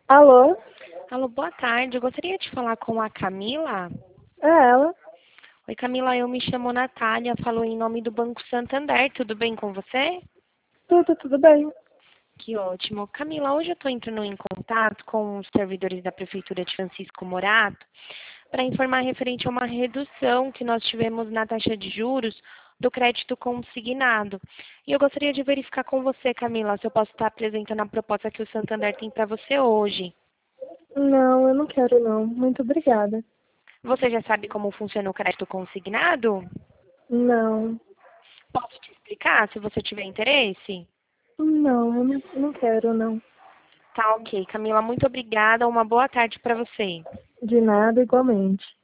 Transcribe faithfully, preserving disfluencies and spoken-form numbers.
Alô? Alô, boa tarde. Eu gostaria de falar com a Camila. É ela? Oi, Camila, eu me chamo Natália, falo em nome do Banco Santander. Tudo bem com você? Tudo, tudo bem. Que ótimo. Camila, hoje eu estou entrando em contato com os servidores da Prefeitura de Francisco Morato para informar referente a uma redução que nós tivemos na taxa de juros do crédito consignado. E eu gostaria de verificar com você, Camila, se eu posso estar apresentando a proposta que o Santander tem para você hoje. Não, eu não quero não. Muito obrigada. Você já sabe como funciona o crédito consignado? Não. Posso te explicar, se você tiver interesse? Não, eu não, não quero não. Tá ok. Camila, muito obrigada. Uma boa tarde para você. De nada, igualmente.